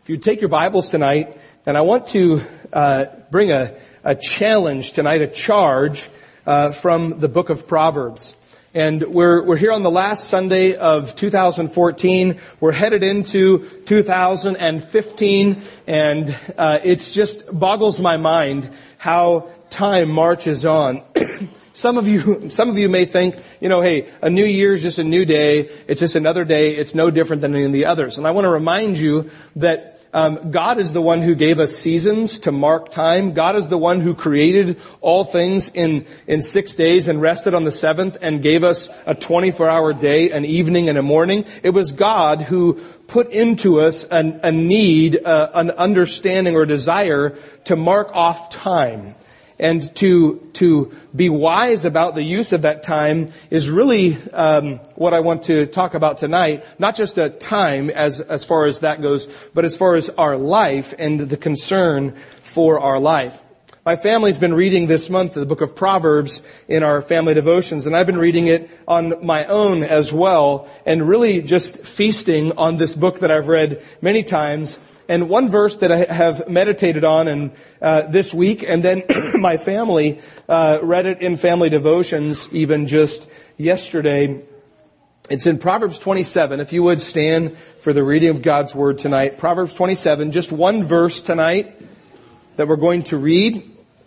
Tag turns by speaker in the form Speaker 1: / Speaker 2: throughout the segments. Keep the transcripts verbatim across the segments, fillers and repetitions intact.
Speaker 1: If you take your Bibles tonight, and I want to uh, bring a, a challenge tonight, a charge uh, from the book of Proverbs. And we're we're here on the last Sunday of two thousand fourteen. We're headed into two thousand fifteen, and uh, it's just boggles my mind how time marches on. Some of you, some of you may think, you know, hey, a new year is just a new day. It's just another day. It's no different than any of the others. And I want to remind you that Um, God is the one who gave us seasons to mark time. God is the one who created all things in, in six days and rested on the seventh and gave us a twenty-four hour day, an evening and a morning. It was God who put into us an, a need, uh, an understanding or desire to mark off time. And to to be wise about the use of that time is really um, what I want to talk about tonight. Not just a time as as far as that goes, but as far as our life and the concern for our life. My family's been reading this month the book of Proverbs in our family devotions, and I've been reading it on my own as well, and really just feasting on this book that I've read many times. And one verse that I have meditated on and uh, this week, and then my family uh, read it in family devotions even just yesterday. It's in Proverbs twenty-seven. If you would stand for the reading of God's Word tonight. Proverbs twenty-seven, just one verse tonight that we're going to read.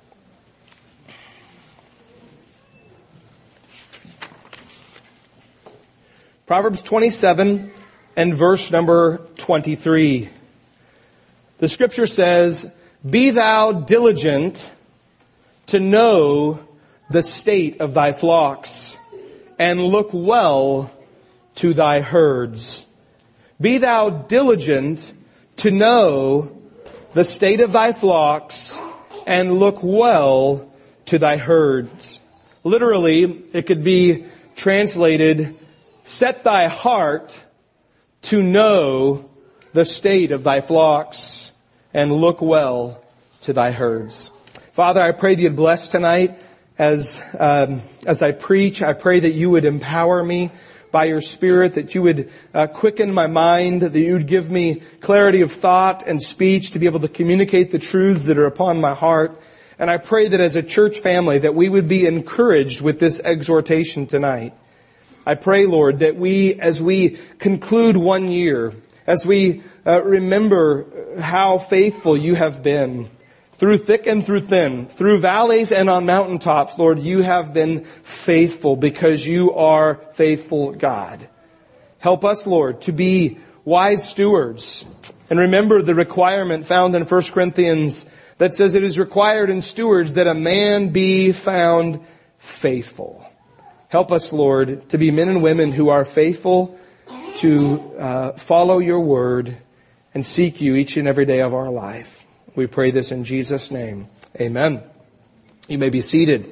Speaker 1: Proverbs twenty-seven and verse number twenty-three. The scripture says, "Be thou diligent to know the state of thy flocks, and look well to thy herds." Be thou diligent to know the state of thy flocks, and look well to thy herds. Literally, it could be translated, set thy heart to know the state of thy flocks, and look well to thy herds. Father, I pray that you'd bless tonight as um, as I preach. I pray that you would empower me by your Spirit, that you would uh, quicken my mind, that you would give me clarity of thought and speech to be able to communicate the truths that are upon my heart. And I pray that as a church family that we would be encouraged with this exhortation tonight. I pray, Lord, that we, as we conclude one year, as we uh, remember how faithful you have been, through thick and through thin, through valleys and on mountaintops, Lord, you have been faithful because you are faithful God. Help us, Lord, to be wise stewards. And remember the requirement found in First Corinthians that says it is required in stewards that a man be found faithful. Help us, Lord, to be men and women who are faithful to uh, follow your word and seek you each and every day of our life. We pray this in Jesus' name. Amen. You may be seated.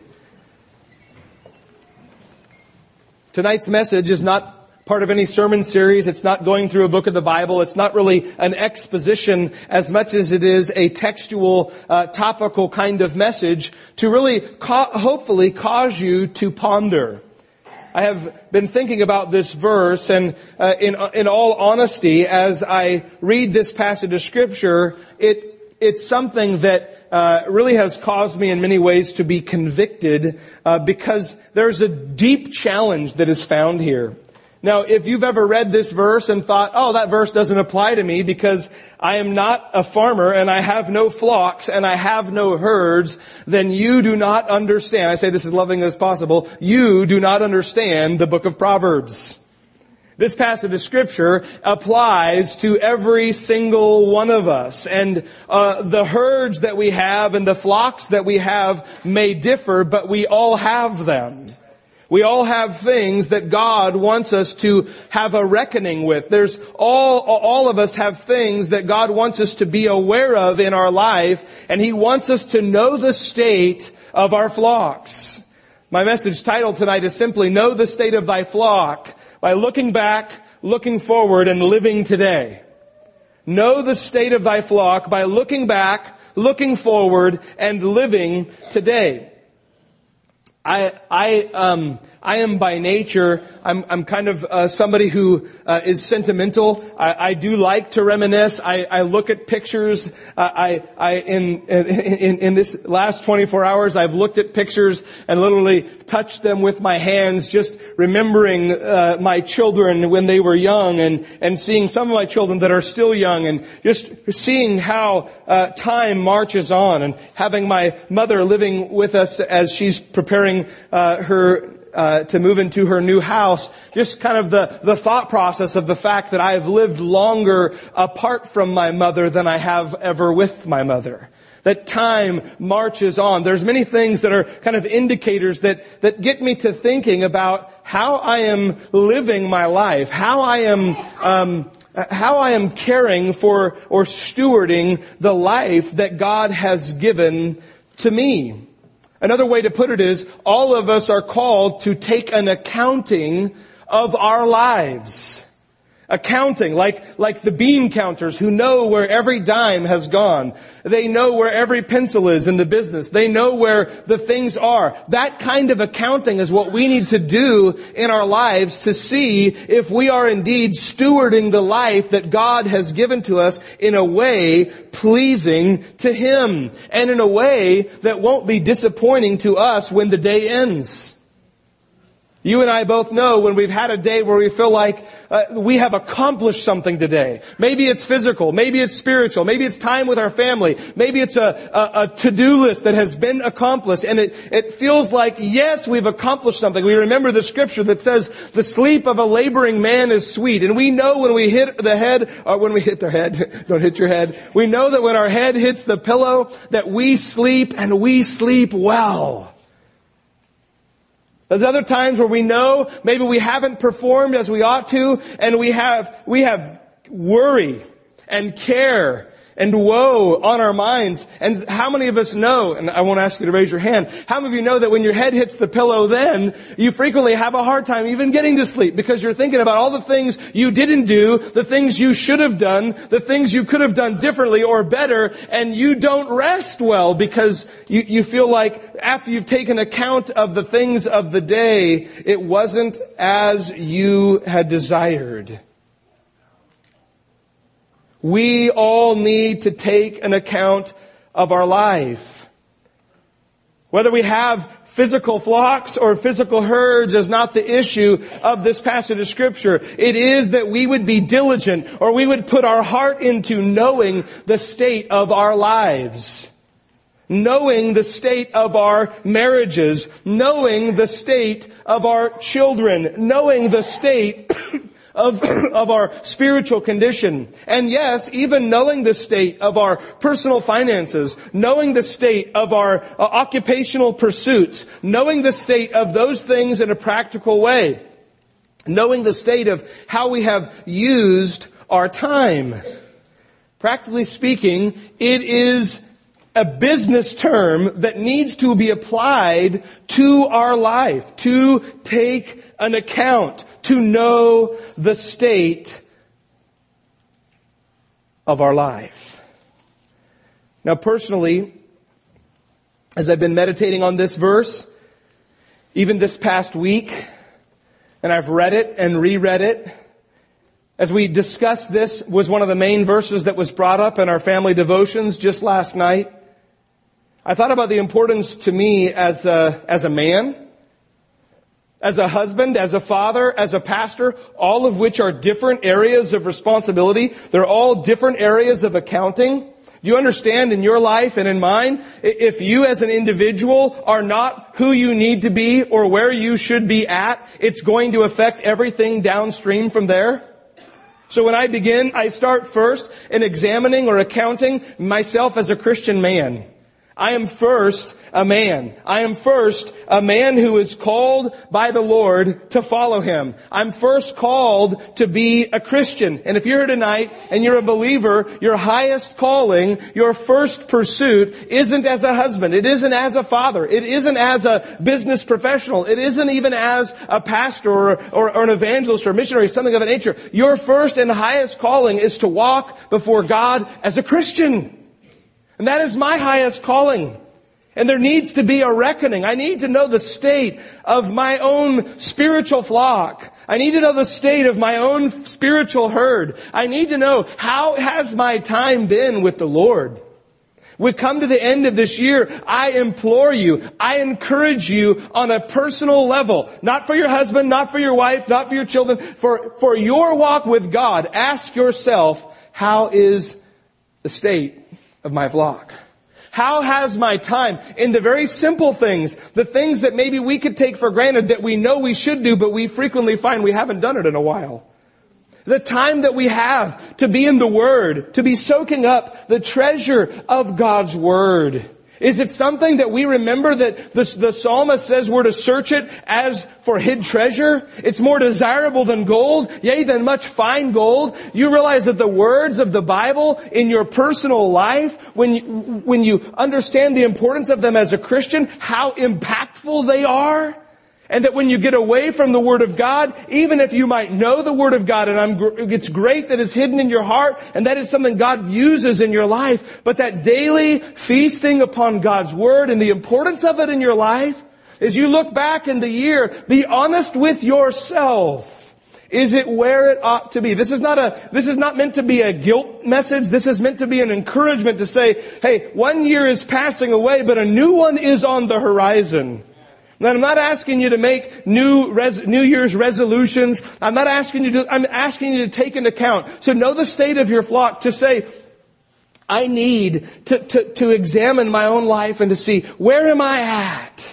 Speaker 1: Tonight's message is not part of any sermon series. It's not going through a book of the Bible. It's not really an exposition as much as it is a textual, uh, topical kind of message to really ca- hopefully cause you to ponder. I have been thinking about this verse, and uh, in in all honesty, as I read this passage of Scripture, it it's something that uh, really has caused me in many ways to be convicted uh, because there's a deep challenge that is found here. Now, if you've ever read this verse and thought, oh, that verse doesn't apply to me because I am not a farmer and I have no flocks and I have no herds, then you do not understand. I say this as loving as possible. You do not understand the book of Proverbs. This passage of Scripture applies to every single one of us. And uh, the herds that we have and the flocks that we have may differ, but we all have them. We all have things that God wants us to have a reckoning with. There's all, all of us have things that God wants us to be aware of in our life, and He wants us to know the state of our flocks. My message title tonight is simply, Know the State of Thy Flock, by looking back, looking forward, and living today. Know the state of thy flock by looking back, looking forward, and living today. I, I, um, I am by nature, I'm, I'm kind of, uh, somebody who, uh, is sentimental. I, I do like to reminisce. I, I look at pictures. Uh, I, I, in, in, in this last twenty-four hours, I've looked at pictures and literally touched them with my hands, just remembering, uh, my children when they were young and, and seeing some of my children that are still young and just seeing how, uh, time marches on and having my mother living with us as she's preparing Uh, her uh, to move into her new house. Just kind of the the thought process of the fact that I have lived longer apart from my mother than I have ever with my mother. That time marches on. There's many things that are kind of indicators that that get me to thinking about how I am living my life, how I am um, how I am caring for or stewarding the life that God has given to me. Another way to put it is, all of us are called to take an accounting of our lives. Accounting, like, like the bean counters who know where every dime has gone. They know where every pencil is in the business. They know where the things are. That kind of accounting is what we need to do in our lives to see if we are indeed stewarding the life that God has given to us in a way pleasing to Him and in a way that won't be disappointing to us when the day ends. You and I both know when we've had a day where we feel like uh, we have accomplished something today. Maybe it's physical. Maybe it's spiritual. Maybe it's time with our family. Maybe it's a, a, a to-do list that has been accomplished. And it, it feels like, yes, we've accomplished something. We remember the scripture that says, the sleep of a laboring man is sweet. And we know when we hit the head, or when we hit their head, don't hit your head. We know that when our head hits the pillow, that we sleep and we sleep well. There's other times where we know maybe we haven't performed as we ought to, and we have, we have worry and care and woe on our minds. And how many of us know, and I won't ask you to raise your hand, how many of you know that when your head hits the pillow then, you frequently have a hard time even getting to sleep because you're thinking about all the things you didn't do, the things you should have done, the things you could have done differently or better, and you don't rest well because you, you feel like after you've taken account of the things of the day, it wasn't as you had desired. We all need to take an account of our life. Whether we have physical flocks or physical herds is not the issue of this passage of Scripture. It is that we would be diligent, or we would put our heart into knowing the state of our lives. Knowing the state of our marriages. Knowing the state of our children. Knowing the state Of, of our spiritual condition. And yes, even knowing the state of our personal finances, knowing the state of our uh, occupational pursuits, knowing the state of those things in a practical way, knowing the state of how we have used our time. Practically speaking, it is a business term that needs to be applied to our life, to take an account, to know the state of our life. Now, personally, as I've been meditating on this verse, even this past week, and I've read it and reread it, as we discussed, this was one of the main verses that was brought up in our family devotions just last night. I thought about the importance to me as a, as a man, as a husband, as a father, as a pastor, all of which are different areas of responsibility. They're all different areas of accounting. Do you understand in your life and in mine, if you as an individual are not who you need to be or where you should be at, it's going to affect everything downstream from there? So when I begin, I start first in examining or accounting myself as a Christian man. I am first a man. I am first a man who is called by the Lord to follow Him. I'm first called to be a Christian. And if you're here tonight and you're a believer, your highest calling, your first pursuit isn't as a husband. It isn't as a father. It isn't as a business professional. It isn't even as a pastor or, or, or an evangelist or a missionary, something of that nature. Your first and highest calling is to walk before God as a Christian. And that is my highest calling. And there needs to be a reckoning. I need to know the state of my own spiritual flock. I need to know the state of my own spiritual herd. I need to know, how has my time been with the Lord? We come to the end of this year. I implore you, I encourage you on a personal level, not for your husband, not for your wife, not for your children, for, for your walk with God. Ask yourself, how is the state of my flock? How has my time in the very simple things, the things that maybe we could take for granted that we know we should do, but we frequently find we haven't done it in a while? The time that we have to be in the Word, to be soaking up the treasure of God's Word. Is it something that we remember that the, the psalmist says we're to search it as for hid treasure? It's more desirable than gold, yea, than much fine gold. You realize that the words of the Bible in your personal life, when you, when you understand the importance of them as a Christian, how impactful they are? And that when you get away from the Word of God, even if you might know the Word of God, and I'm, it's great that it's hidden in your heart, and that is something God uses in your life, but that daily feasting upon God's Word and the importance of it in your life, as you look back in the year, be honest with yourself. Is it where it ought to be? This is not a, this is not meant to be a guilt message. This is meant to be an encouragement to say, hey, one year is passing away, but a new one is on the horizon. Now, I'm not asking you to make new res- New Year's resolutions. I'm not asking you to, I'm asking you to take into account, to know the state of your flock, to say, I need to, to, to examine my own life and to see, where am I at?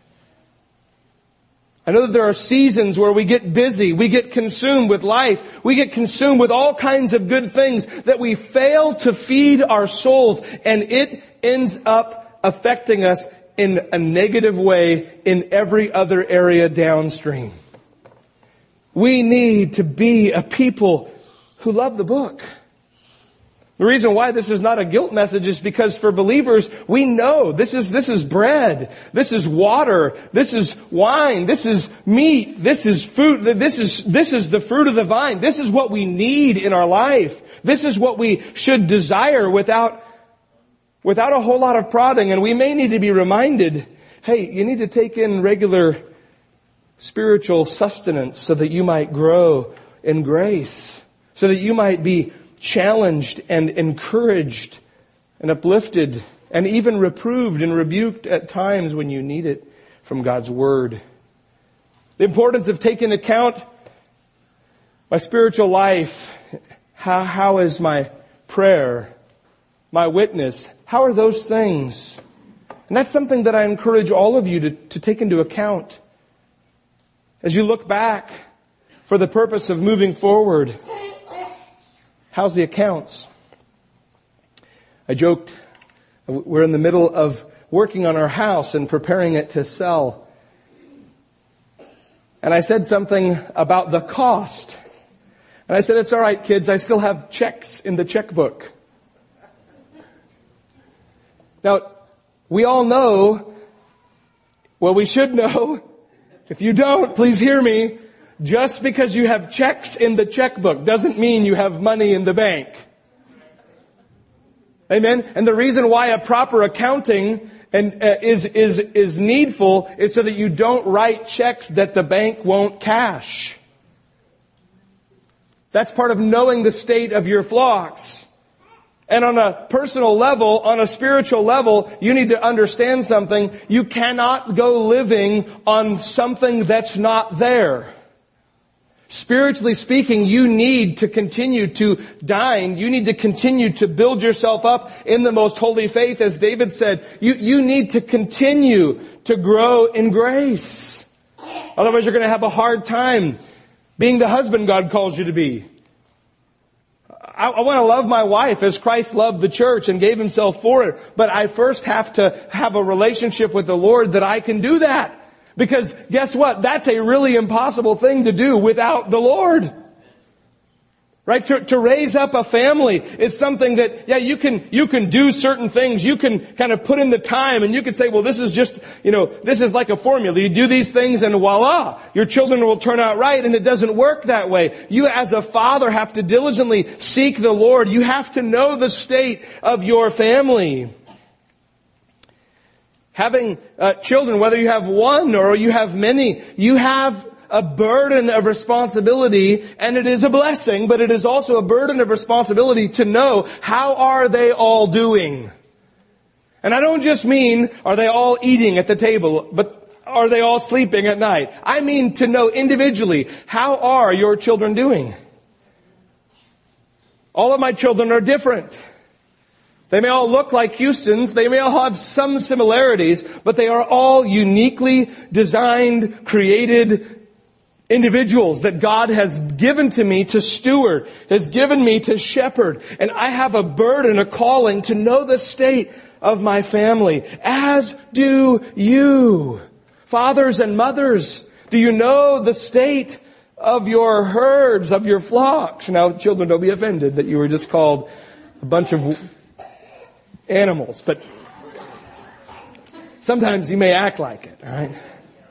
Speaker 1: I know that there are seasons where we get busy, we get consumed with life, we get consumed with all kinds of good things that we fail to feed our souls, and it ends up affecting us in a negative way in every other area downstream. We need to be a people who love the book. The reason why this is not a guilt message is because for believers, we know this is, this is bread, this is water, this is wine, this is meat, this is food, this is, this is the fruit of the vine. This is what we need in our life. This is what we should desire without Without a whole lot of prodding, and we may need to be reminded, hey, you need to take in regular spiritual sustenance so that you might grow in grace, so that you might be challenged and encouraged and uplifted and even reproved and rebuked at times when you need it from God's Word. The importance of taking account my spiritual life. How, how is my prayer, my witness? How are those things? And that's something that I encourage all of you to, to take into account as you look back for the purpose of moving forward. How's the accounts? I joked, we're in the middle of working on our house and preparing it to sell. And I said something about the cost. And I said, it's all right, kids, I still have checks in the checkbook. Now, we all know, well, we should know, if you don't, please hear me, just because you have checks in the checkbook doesn't mean you have money in the bank. Amen? And the reason why a proper accounting and uh, is is is needful is so that you don't write checks that the bank won't cash. That's part of knowing the state of your flocks. And on a personal level, on a spiritual level, you need to understand something. You cannot go living on something that's not there. Spiritually speaking, you need to continue to dine. You need to continue to build yourself up in the most holy faith. As David said, you, you need to continue to grow in grace. Otherwise, you're going to have a hard time being the husband God calls you to be. I, I want to love my wife as Christ loved the church and gave himself for it. But I first have to have a relationship with the Lord that I can do that. Because guess what? That's a really impossible thing to do without the Lord. Right? To, to raise up a family is something that, yeah, you can, you can do certain things. You can kind of put in the time and you can say, well, this is just, you know, this is like a formula. You do these things and voila, your children will turn out right. And it doesn't work that way. You as a father have to diligently seek the Lord. You have to know the state of your family. Having uh, children, whether you have one or you have many, you have a burden of responsibility, and it is a blessing, but it is also a burden of responsibility to know, how are they all doing? And I don't just mean, are they all eating at the table, but are they all sleeping at night? I mean to know individually, how are your children doing? All of my children are different. They may all look like Houston's. They may all have some similarities, but they are all uniquely designed, created individuals that God has given to me to steward, has given me to shepherd. And I have a burden, a calling to know the state of my family, as do you. Fathers and mothers, do you know the state of your herds, of your flocks? Now, children, don't be offended that you were just called a bunch of animals, but sometimes you may act like it, all right?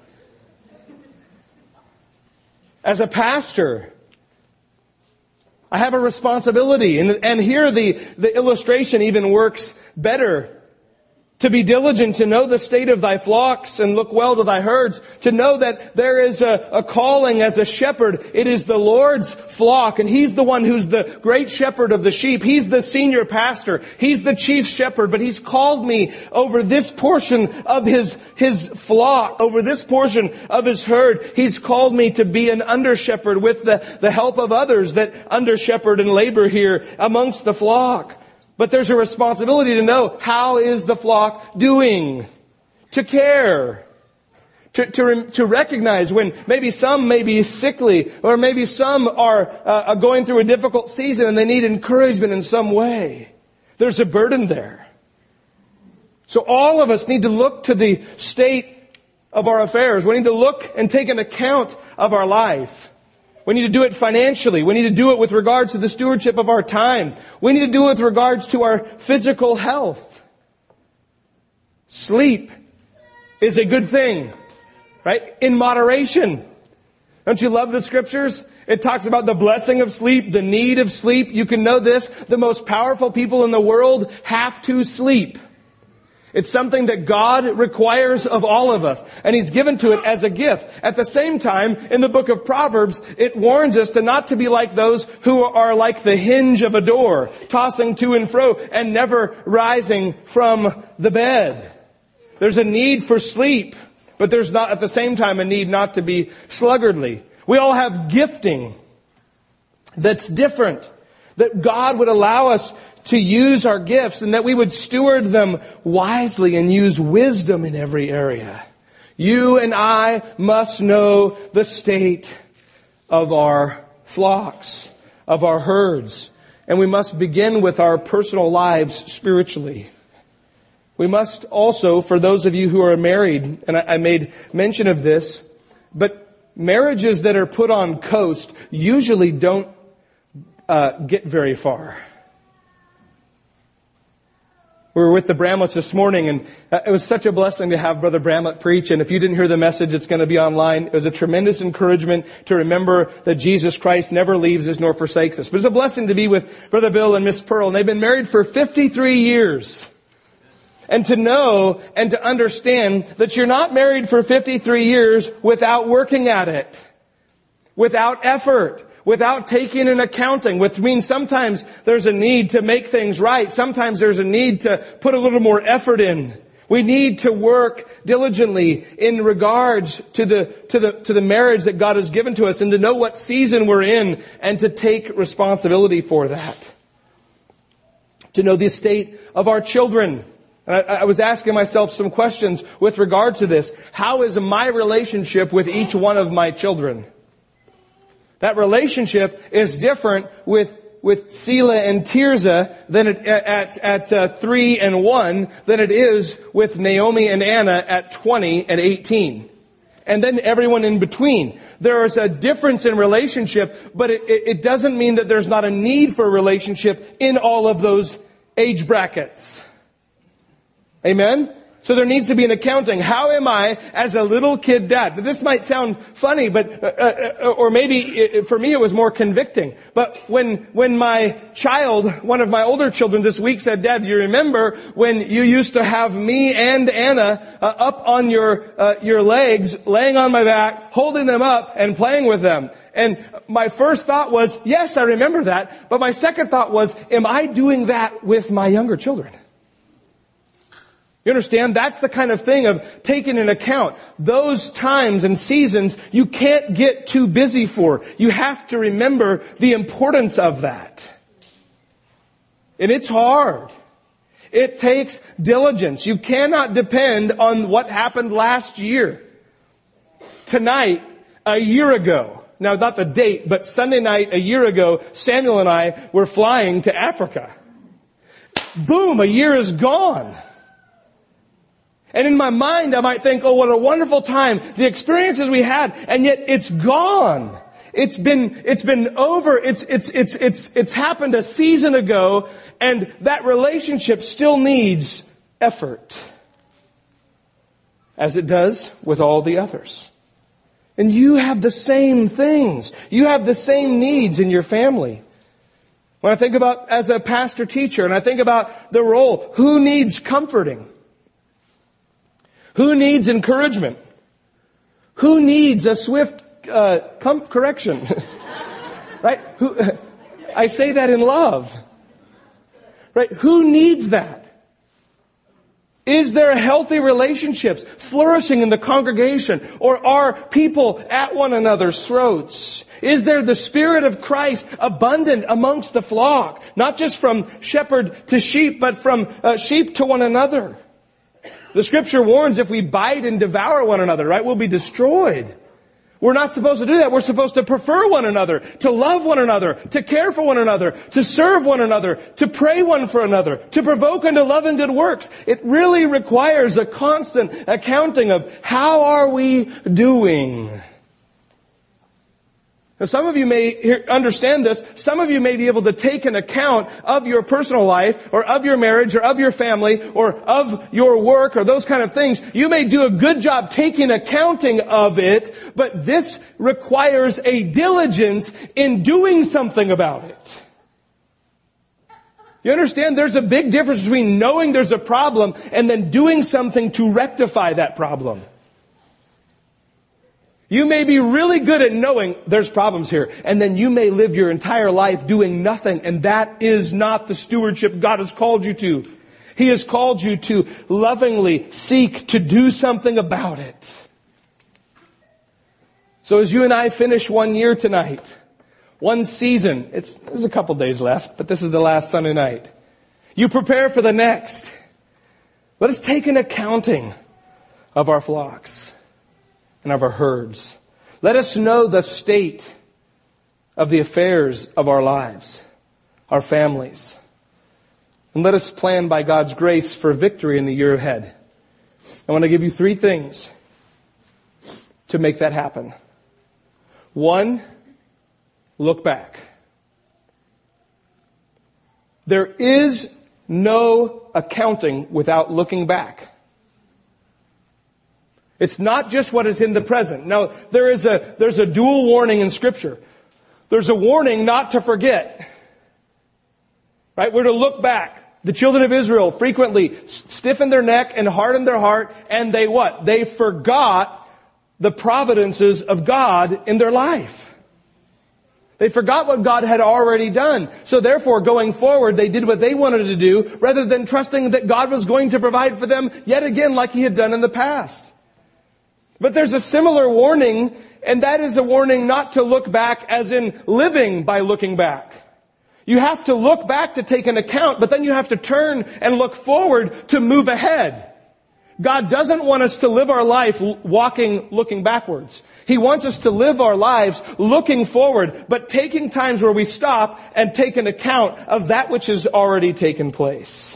Speaker 1: As a pastor, I have a responsibility, and, and here the, the illustration even works better. To be diligent, to know the state of thy flocks and look well to thy herds, to know that there is a, a calling as a shepherd. It is the Lord's flock, and He's the one who's the great shepherd of the sheep. He's the senior pastor. He's the chief shepherd, but He's called me over this portion of His, His flock, over this portion of His herd. He's called me to be an under shepherd with the, the help of others that under shepherd and labor here amongst the flock. But there's a responsibility to know, how is the flock doing? To care. To, to, to recognize when maybe some may be sickly, or maybe some are uh, going through a difficult season and they need encouragement in some way. There's a burden there. So all of us need to look to the state of our affairs. We need to look and take an account of our life. We need to do it financially. We need to do it with regards to the stewardship of our time. We need to do it with regards to our physical health. Sleep is a good thing, right? In moderation. Don't you love the scriptures? It talks about the blessing of sleep, the need of sleep. You can know this. The most powerful people in the world have to sleep. It's something that God requires of all of us, and He's given to it as a gift. At the same time, in the book of Proverbs, it warns us to not to be like those who are like the hinge of a door, tossing to and fro and never rising from the bed. There's a need for sleep, but there's not at the same time a need not to be sluggardly. We all have gifting that's different, that God would allow us to use our gifts, and that we would steward them wisely and use wisdom in every area. You and I must know the state of our flocks, of our herds, and we must begin with our personal lives spiritually. We must also, for those of you who are married, and I, I made mention of this, but marriages that are put on coast usually don't uh, get very far. We were with the Bramletts this morning, and it was such a blessing to have Brother Bramlett preach. And if you didn't hear the message, it's going to be online. It was a tremendous encouragement to remember that Jesus Christ never leaves us nor forsakes us. But it's a blessing to be with Brother Bill and Miss Pearl, and they've been married for fifty-three years. And to know and to understand that you're not married for fifty-three years without working at it, without effort, without taking an accounting, which means sometimes there's a need to make things right. Sometimes there's a need to put a little more effort in. We need to work diligently in regards to the, to the, to the marriage that God has given to us, and to know what season we're in and to take responsibility for that. To know the state of our children. And I, I was asking myself some questions with regard to this. How is my relationship with each one of my children? That relationship is different with, with Sela and Tirza than it, at, at, uh, three and one than it is with Naomi and Anna at twenty and eighteen. And then everyone in between. There is a difference in relationship, but it, it, it doesn't mean that there's not a need for a relationship in all of those age brackets. Amen? So there needs to be an accounting. How am I as a little kid dad? This might sound funny, but, uh, uh, or maybe it, for me it was more convicting. But when, when my child, one of my older children this week said, Dad, do you remember when you used to have me and Anna uh, up on your, uh, your legs, laying on my back, holding them up and playing with them? And my first thought was, yes, I remember that. But my second thought was, am I doing that with my younger children? You understand? That's the kind of thing of taking into account those times and seasons you can't get too busy for. You have to remember the importance of that. And it's hard. It takes diligence. You cannot depend on what happened last year. Tonight, a year ago, now not the date, but Sunday night a year ago, Samuel and I were flying to Africa. Boom, a year is gone. And in my mind, I might think, oh, what a wonderful time, the experiences we had, and yet it's gone. It's been, it's been over, it's, it's, it's, it's, it's happened a season ago, and that relationship still needs effort. As it does with all the others. And you have the same things. You have the same needs in your family. When I think about as a pastor teacher, and I think about the role, who needs comforting? Who needs encouragement? Who needs a swift uh, com- correction? Right? Who, I say that in love. Right? Who needs that? Is there healthy relationships flourishing in the congregation? Or are people at one another's throats? Is there the Spirit of Christ abundant amongst the flock? Not just from shepherd to sheep, but from uh, sheep to one another. The Scripture warns if we bite and devour one another, right, we'll be destroyed. We're not supposed to do that. We're supposed to prefer one another, to love one another, to care for one another, to serve one another, to pray one for another, to provoke unto love and good works. It really requires a constant accounting of how are we doing. Now, some of you may hear, understand this. Some of you may be able to take an account of your personal life or of your marriage or of your family or of your work or those kind of things. You may do a good job taking accounting of it, but this requires a diligence in doing something about it. You understand? There's a big difference between knowing there's a problem and then doing something to rectify that problem. You may be really good at knowing there's problems here, and then you may live your entire life doing nothing, and that is not the stewardship God has called you to. He has called you to lovingly seek to do something about it. So as you and I finish one year tonight, one season, it's, there's a couple days left, but this is the last Sunday night. You prepare for the next. Let us take an accounting of our flocks and of our herds. Let us know the state of the affairs of our lives, our families. And let us plan by God's grace for victory in the year ahead. I want to give you three things to make that happen. One, look back. There is no accounting without looking back. It's not just what is in the present. Now, there is a, there's a dual warning in Scripture. There's a warning not to forget. Right? We're to look back. The children of Israel frequently stiffened their neck and hardened their heart, and they what? They forgot the providences of God in their life. They forgot what God had already done. So therefore, going forward, they did what they wanted to do, rather than trusting that God was going to provide for them yet again like He had done in the past. But there's a similar warning, and that is a warning not to look back as in living by looking back. You have to look back to take an account, but then you have to turn and look forward to move ahead. God doesn't want us to live our life walking, looking backwards. He wants us to live our lives looking forward, but taking times where we stop and take an account of that which has already taken place.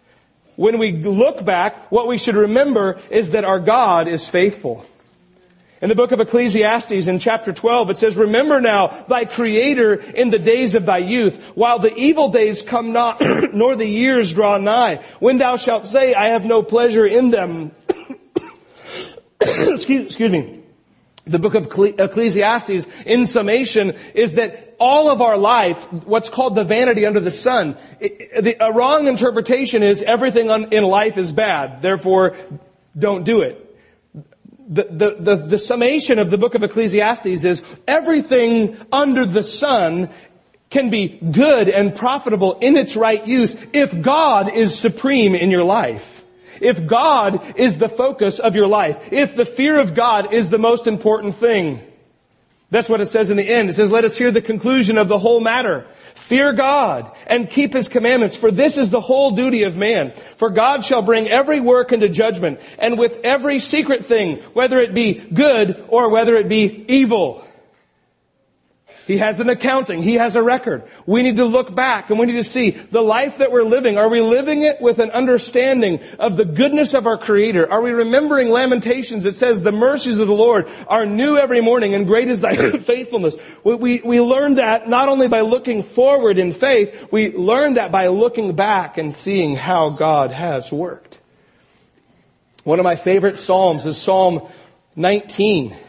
Speaker 1: When we look back, what we should remember is that our God is faithful. In the book of Ecclesiastes in chapter twelve, it says, remember now thy Creator in the days of thy youth, while the evil days come not, nor the years draw nigh, when thou shalt say, I have no pleasure in them. excuse, excuse me. The book of Ecclesiastes, in summation, is that all of our life, what's called the vanity under the sun, it, the, a wrong interpretation is everything on, in life is bad, therefore don't do it. The, the, the, the summation of the book of Ecclesiastes is everything under the sun can be good and profitable in its right use if God is supreme in your life. If God is the focus of your life. If the fear of God is the most important thing. That's what it says in the end. It says, let us hear the conclusion of the whole matter. Fear God and keep His commandments, for this is the whole duty of man. For God shall bring every work into judgment, and with every secret thing, whether it be good or whether it be evil. He has an accounting. He has a record. We need to look back and we need to see the life that we're living. Are we living it with an understanding of the goodness of our Creator? Are we remembering Lamentations? It says, the mercies of the Lord are new every morning and great is thy faithfulness. We, we, we learn that not only by looking forward in faith, we learn that by looking back and seeing how God has worked. One of my favorite Psalms is Psalm nineteen.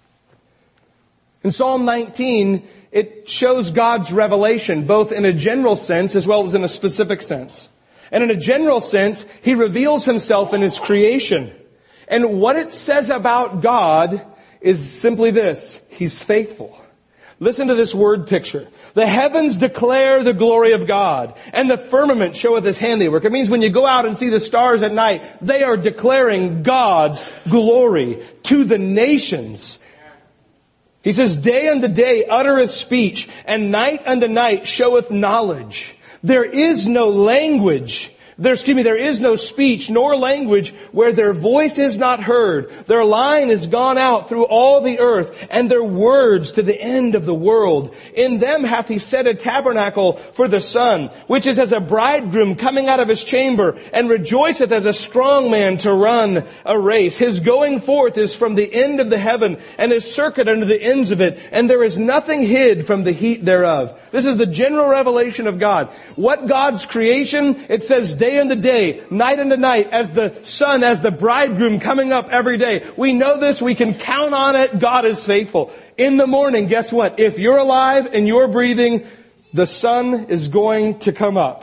Speaker 1: In Psalm nineteen, it shows God's revelation, both in a general sense as well as in a specific sense. And in a general sense, He reveals Himself in His creation. And what it says about God is simply this: He's faithful. Listen to this word picture. The heavens declare the glory of God, and the firmament showeth His handiwork. It means when you go out and see the stars at night, they are declaring God's glory to the nations. He says, day unto day uttereth speech, and night unto night showeth knowledge. There is no language, there, excuse me, there is no speech nor language where their voice is not heard. Their line is gone out through all the earth, and their words to the end of the world. In them hath He set a tabernacle for the sun, which is as a bridegroom coming out of his chamber, and rejoiceth as a strong man to run a race. His going forth is from the end of the heaven, and his circuit unto the ends of it, and there is nothing hid from the heat thereof. This is the general revelation of God. What God's creation, it says day unto day, night unto night, as the sun, as the bridegroom coming up every day. We know this, we can count on it, God is faithful. In the morning, guess what? If you're alive and you're breathing, the sun is going to come up.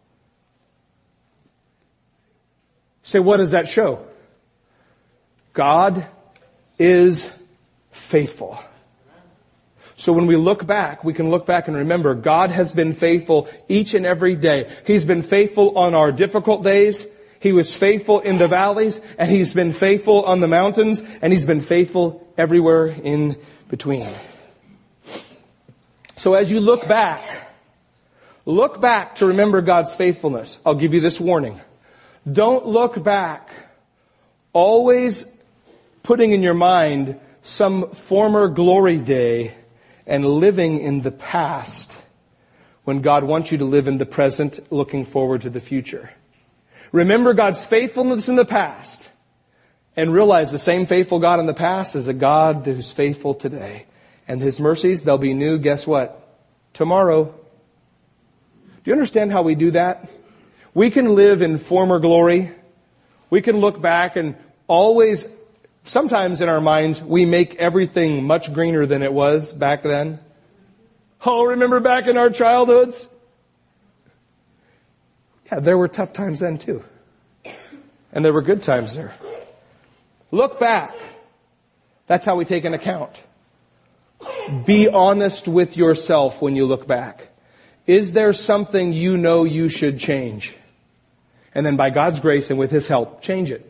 Speaker 1: Say, what does that show? God is faithful. So when we look back, we can look back and remember God has been faithful each and every day. He's been faithful on our difficult days. He was faithful in the valleys, and He's been faithful on the mountains, and He's been faithful everywhere in between. So as you look back, look back to remember God's faithfulness. I'll give you this warning. Don't look back, always putting in your mind some former glory day and living in the past when God wants you to live in the present, looking forward to the future. Remember God's faithfulness in the past and realize the same faithful God in the past is a God who's faithful today. And His mercies, they'll be new, guess what? Tomorrow. Do you understand how we do that? We can live in former glory. We can look back and always, sometimes in our minds, we make everything much greener than it was back then. Oh, remember back in our childhoods? Yeah, there were tough times then too. And there were good times there. Look back. That's how we take an account. Be honest with yourself when you look back. Is there something you know you should change? And then by God's grace and with His help, change it.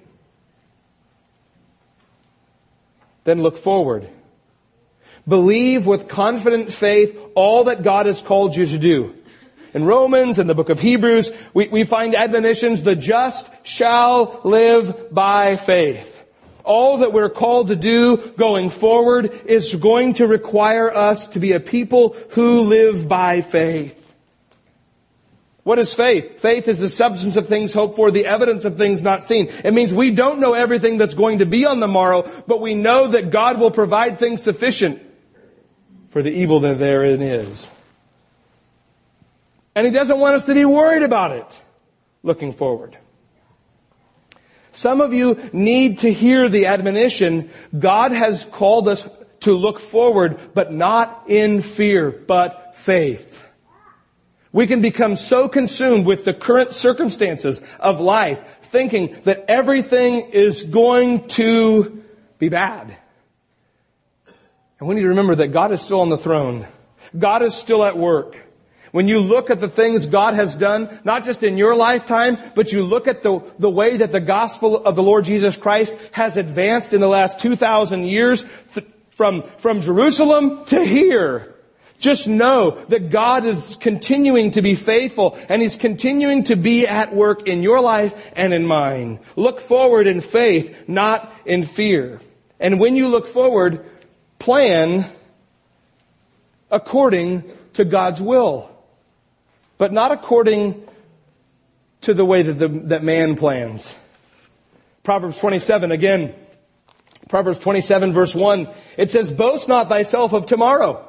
Speaker 1: Then look forward. Believe with confident faith all that God has called you to do. In Romans and the book of Hebrews, we, we find admonitions, the just shall live by faith. All that we're called to do going forward is going to require us to be a people who live by faith. What is faith? Faith is the substance of things hoped for, the evidence of things not seen. It means we don't know everything that's going to be on the morrow, but we know that God will provide things sufficient for the evil that therein is. And He doesn't want us to be worried about it looking forward. Some of you need to hear the admonition, God has called us to look forward, but not in fear, but faith. We can become so consumed with the current circumstances of life, thinking that everything is going to be bad. And we need to remember that God is still on the throne. God is still at work. When you look at the things God has done, not just in your lifetime, but you look at the, the way that the gospel of the Lord Jesus Christ has advanced in the last two thousand years, th- from, from Jerusalem to here. Just know that God is continuing to be faithful, and He's continuing to be at work in your life and in mine. Look forward in faith, not in fear. And when you look forward, plan according to God's will, but not according to the way that, the, that man plans. Proverbs twenty-seven, again, Proverbs twenty-seven verse one, it says, boast not thyself of tomorrow,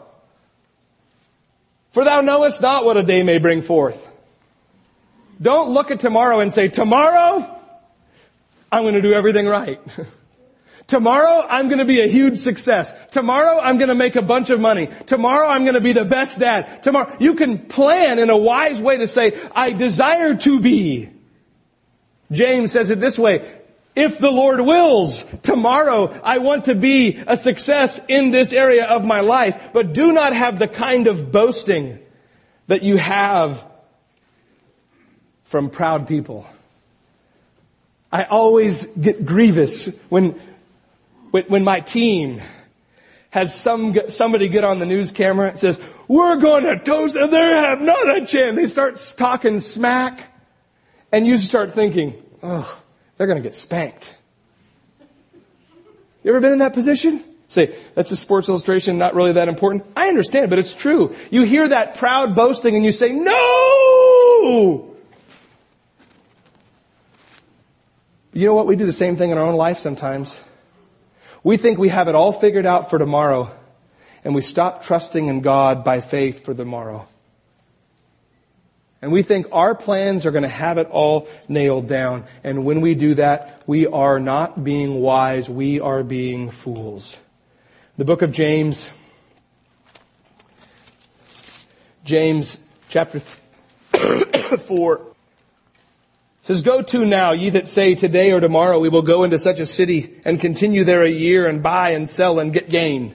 Speaker 1: for thou knowest not what a day may bring forth. Don't look at tomorrow and say, tomorrow, I'm going to do everything right. Tomorrow, I'm going to be a huge success. Tomorrow, I'm going to make a bunch of money. Tomorrow, I'm going to be the best dad. Tomorrow, you can plan in a wise way to say, I desire to be. James says it this way, if the Lord wills, tomorrow I want to be a success in this area of my life, but do not have the kind of boasting that you have from proud people. I always get grievous when, when, when my team has some, somebody get on the news camera and says, we're going to toast, and they have not a chance. They start talking smack, and you start thinking, oh, they're going to get spanked. You ever been in that position? Say, that's a Sports Illustration, not really that important. I understand, but it's true. You hear that proud boasting and you say, no! You know what? We do the same thing in our own life sometimes. We think we have it all figured out for tomorrow, and we stop trusting in God by faith for tomorrow. And we think our plans are going to have it all nailed down. And when we do that, we are not being wise. We are being fools. The book of James, James chapter four, says, go to now, ye that say today or tomorrow we will go into such a city and continue there a year and buy and sell and get gain.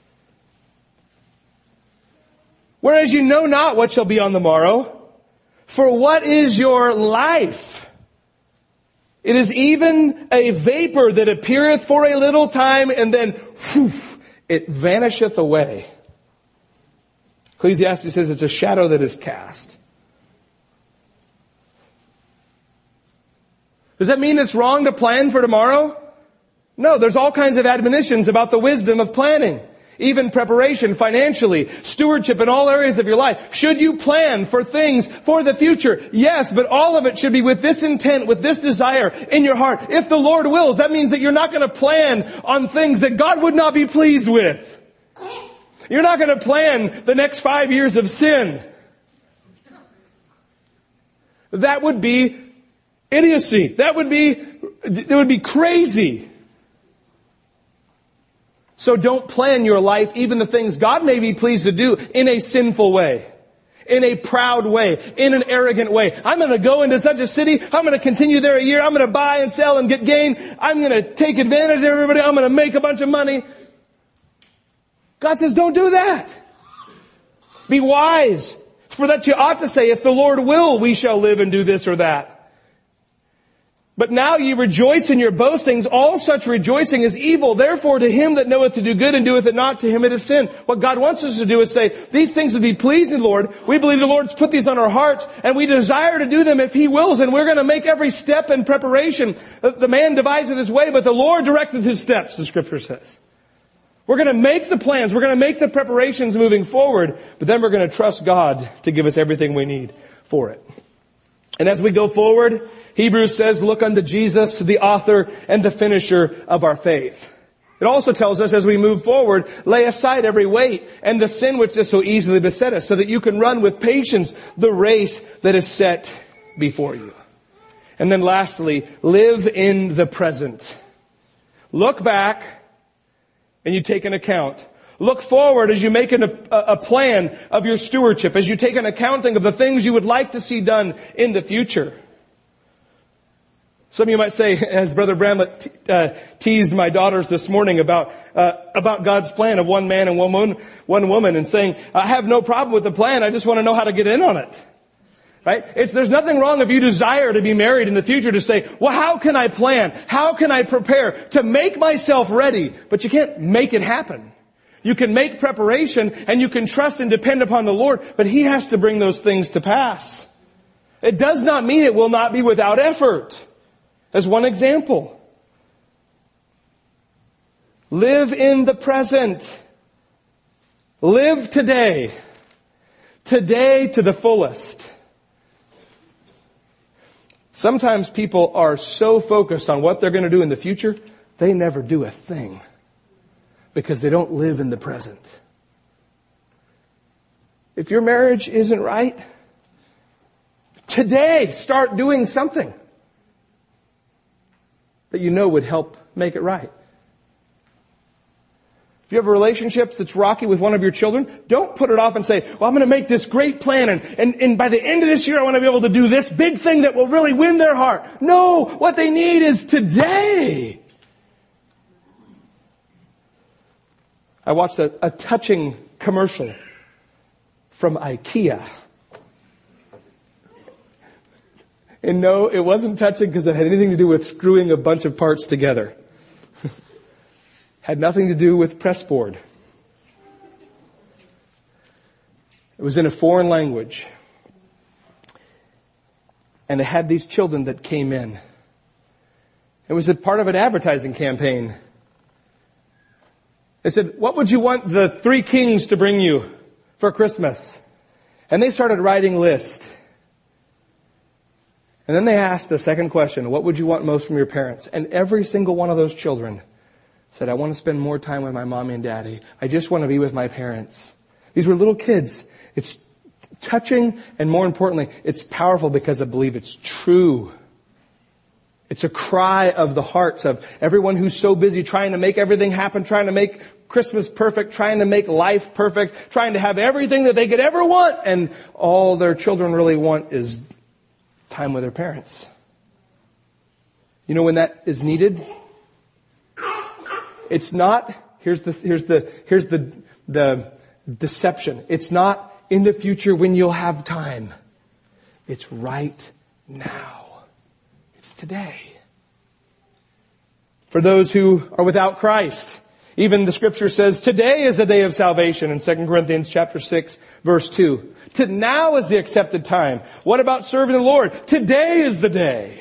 Speaker 1: Whereas you know not what shall be on the morrow. For what is your life? It is even a vapor that appeareth for a little time, and then whew, it vanisheth away. Ecclesiastes says it's a shadow that is cast. Does that mean it's wrong to plan for tomorrow? No, there's all kinds of admonitions about the wisdom of planning. Even preparation financially, stewardship in all areas of your life. Should you plan for things for the future? Yes, but all of it should be with this intent, with this desire in your heart. If the Lord wills, that means that you're not going to plan on things that God would not be pleased with. You're not going to plan the next five years of sin. That would be idiocy. That would be, it would be crazy. So don't plan your life, even the things God may be pleased to do, in a sinful way, in a proud way, in an arrogant way. I'm going to go into such a city. I'm going to continue there a year. I'm going to buy and sell and get gain. I'm going to take advantage of everybody. I'm going to make a bunch of money. God says, don't do that. Be wise. For that you ought to say, if the Lord will, we shall live and do this or that. But now ye rejoice in your boastings. All such rejoicing is evil. Therefore, to him that knoweth to do good and doeth it not, to him it is sin. What God wants us to do is say, these things would be pleasing, Lord. We believe the Lord's put these on our hearts, and we desire to do them if He wills, and we're going to make every step in preparation. The man deviseth his way, but the Lord directeth his steps, the Scripture says. We're going to make the plans. We're going to make the preparations moving forward, but then we're going to trust God to give us everything we need for it. And as we go forward, Hebrews says, look unto Jesus, the author and the finisher of our faith. It also tells us as we move forward, lay aside every weight and the sin which does so easily beset us, so that you can run with patience the race that is set before you. And then lastly, live in the present. Look back and you take an account. Look forward as you make an, a, a plan of your stewardship, as you take an accounting of the things you would like to see done in the future. Some of you might say, as Brother Bramlett te- uh, teased my daughters this morning about uh, about God's plan of one man and one woman, one woman, and saying, I have no problem with the plan, I just want to know how to get in on it. Right? It's, there's nothing wrong if you desire to be married in the future to say, well, how can I plan? How can I prepare to make myself ready? But you can't make it happen. You can make preparation and you can trust and depend upon the Lord, but He has to bring those things to pass. It does not mean it will not be without effort. As one example, live in the present. Live today. Today to the fullest. Sometimes people are so focused on what they're going to do in the future, they never do a thing because they don't live in the present. If your marriage isn't right, today start doing something that you know would help make it right. If you have a relationship that's rocky with one of your children, don't put it off and say, well, I'm going to make this great plan and, and, and by the end of this year I want to be able to do this big thing that will really win their heart. No, what they need is today. I watched a, a touching commercial from IKEA. And no, it wasn't touching because it had anything to do with screwing a bunch of parts together. Had nothing to do with pressboard. It was in a foreign language. And it had these children that came in. It was a part of an advertising campaign. They said, what would you want the three kings to bring you for Christmas? And they started writing lists. And then they asked the second question, what would you want most from your parents? And every single one of those children said, I want to spend more time with my mommy and daddy. I just want to be with my parents. These were little kids. It's touching, and more importantly, it's powerful because I believe it's true. It's a cry of the hearts of everyone who's so busy trying to make everything happen, trying to make Christmas perfect, trying to make life perfect, trying to have everything that they could ever want, and all their children really want is time with their parents. You know when that is needed? It's not, here's the, here's the, here's the, the deception. It's not in the future when you'll have time. It's right now. It's today. For those who are without Christ, even the scripture says today is the day of salvation in Second Corinthians chapter six verse two. To now is the accepted time. What about serving the Lord? Today is the day.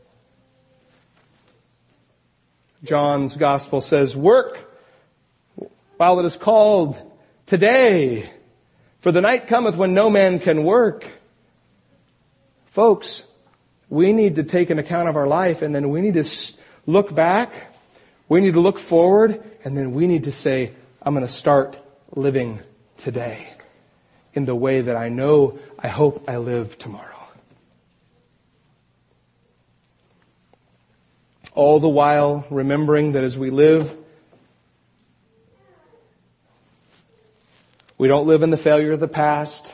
Speaker 1: John's gospel says, work while it is called today, for the night cometh when no man can work. Folks, we need to take an account of our life, and then we need to look back, we need to look forward, and then we need to say, I'm going to start living today in the way that I know, I hope I live tomorrow. All the while remembering that as we live, we don't live in the failure of the past.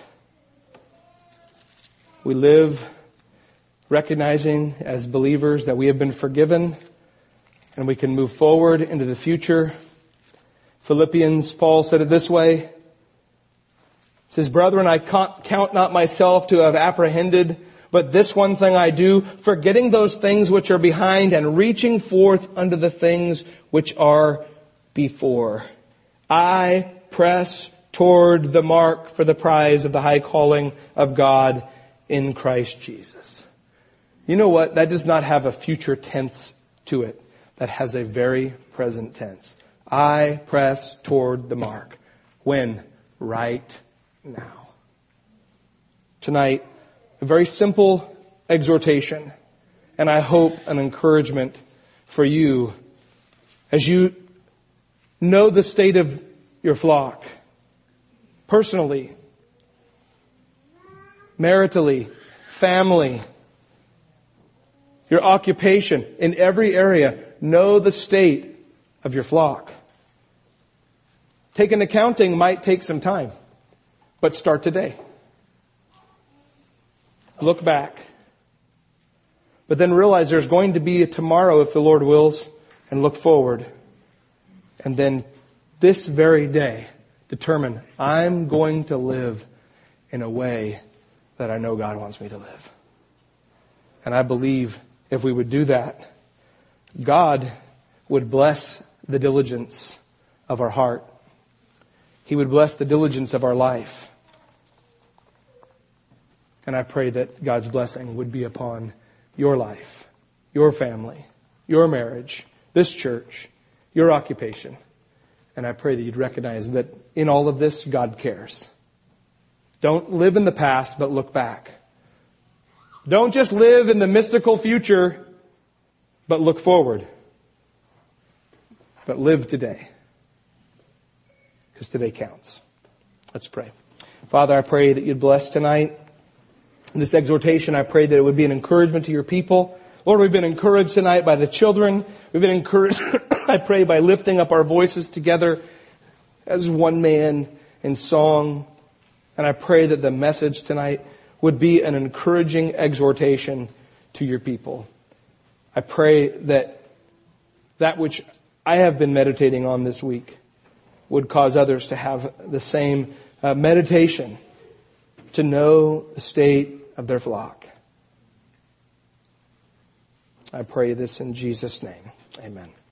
Speaker 1: We live recognizing as believers that we have been forgiven and we can move forward into the future. Philippians, Paul said it this way. He says, brethren, I count not myself to have apprehended, but this one thing I do, forgetting those things which are behind and reaching forth unto the things which are before. I press toward the mark for the prize of the high calling of God in Christ Jesus. You know what? That does not have a future tense to it. That has a very present tense. I press toward the mark. When? Right now. Tonight, a very simple exhortation, and I hope an encouragement for you as you know the state of your flock, personally, maritally, family, your occupation, in every area. Know the state of your flock. Taking accounting might take some time, but start today. Look back. But then realize there's going to be a tomorrow if the Lord wills, and look forward. And then this very day, determine, I'm going to live in a way that I know God wants me to live. And I believe if we would do that, God would bless the diligence of our heart. He would bless the diligence of our life. And I pray that God's blessing would be upon your life, your family, your marriage, this church, your occupation. And I pray that you'd recognize that in all of this, God cares. Don't live in the past, but look back. Don't just live in the mystical future, but look forward. But live today. Because today counts. Let's pray. Father, I pray that you'd bless tonight. In this exhortation, I pray that it would be an encouragement to your people. Lord, we've been encouraged tonight by the children. We've been encouraged, I pray, by lifting up our voices together as one man in song. And I pray that the message tonight would be an encouraging exhortation to your people. I pray that that which I have been meditating on this week would cause others to have the same uh, meditation, to know the state of their flock. I pray this in Jesus' name. Amen.